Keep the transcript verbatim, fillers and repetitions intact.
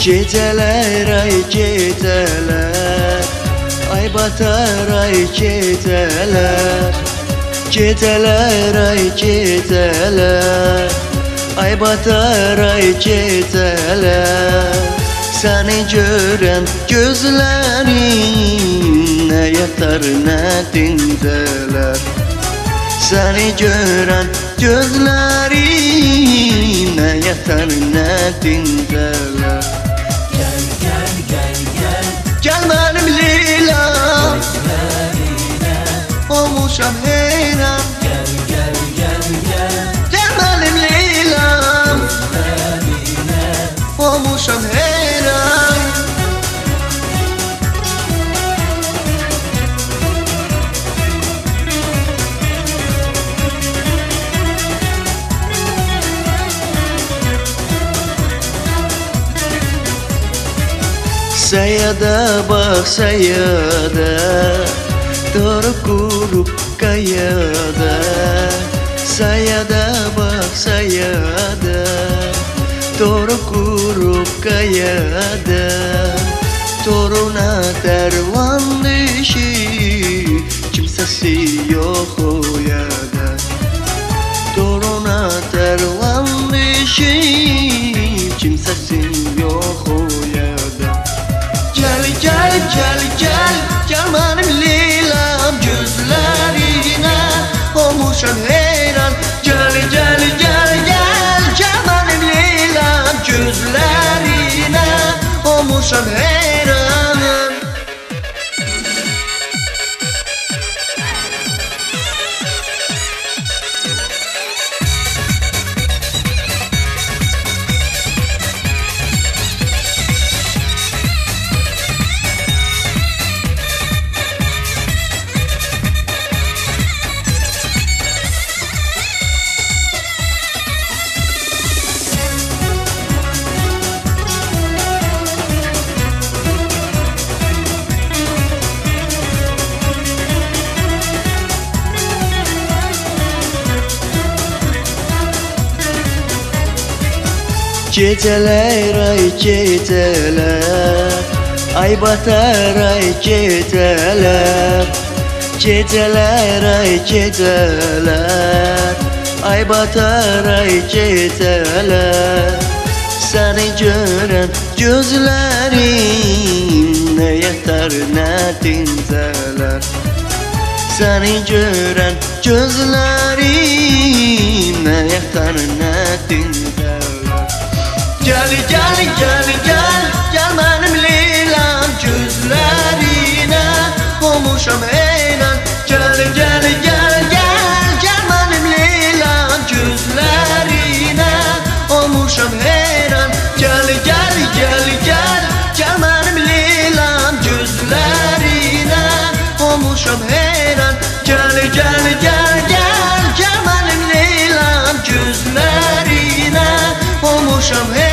Geceler ay geceler, ay batar ay geceler. Geceler ay geceler, ay batar ay geceler. Seni gören gözlerin ne yatar ne dinceler. Seni gören gözlerin ne yatar ne dinceler. Gel gel gel gel, Gel benim Leyla'm, gözlerine. olmuşam heyran. Gel gel gel gel, Gel benim Leyla'm, gözlerine. olmuşam heyran. Sayada bak sayada, doğru kurup kayada. Sayada bak sayada, doğru kurup kayada. Toruna tervan dişi, kimsesi yok o yada. Toruna tervan dişi, kimsesi yok o yada. Gel gel gel gel, gel benim Leyla'm, gözlerine olmuşam heyran. Gel gel gel gel, gel benim Leyla'm, gözlerine olmuşam heyranım. Geceler ay geceler, ay batar ay geceler. Geceler ay geceler, ay batar ay geceler. Seni gören gözlerin ne yatar ne dinceler. Seni gören gözlerin ne yatar ne dinceler. Gel gel gel gel, gel benim Leyla'm, gözlerine olmuşam heyran. Gel gel gel gel, gel benim Leyla'm, gözlerine olmuşam heyran. Gel gel gel gel, gel benim Leyla'm, gözlerine olmuşam heyran. Gel gel gel gel, gel benim Leyla'm, gözlerine olmuşam heyran.